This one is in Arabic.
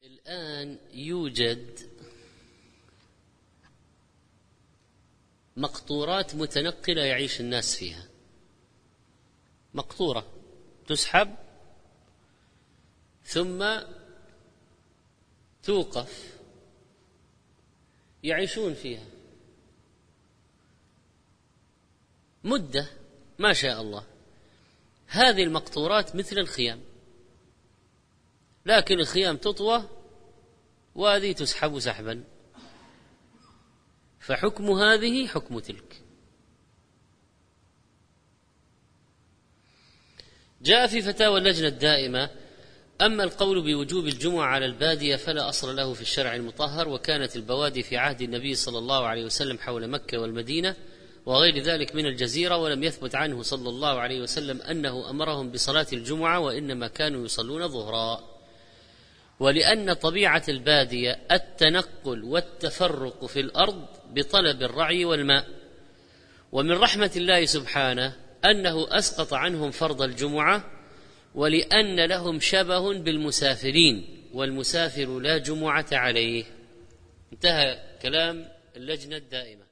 الآن يوجد مقطورات متنقلة يعيش الناس فيها، مقطورة تسحب ثم توقف، يعيشون فيها مدة ما شاء الله. هذه المقطورات مثل الخيام، لكن الخيام تطوى وهذه تسحب سحبا، فحكم هذه حكم تلك. جاء في فتاوى اللجنة الدائمة: أما القول بوجوب الجمعة على البادية فلا أصل له في الشرع المطهر، وكانت البوادي في عهد النبي صلى الله عليه وسلم حول مكة والمدينة وغير ذلك من الجزيرة، ولم يثبت عنه صلى الله عليه وسلم أنه أمرهم بصلاة الجمعة، وإنما كانوا يصلون ظهرا. ولأن طبيعة البادية التنقل والتفرق في الأرض بطلب الرعي والماء، ومن رحمة الله سبحانه أنه أسقط عنهم فرض الجمعة، ولأن لهم شبه بالمسافرين، والمسافر لا جمعة عليه. انتهى كلام اللجنة الدائمة.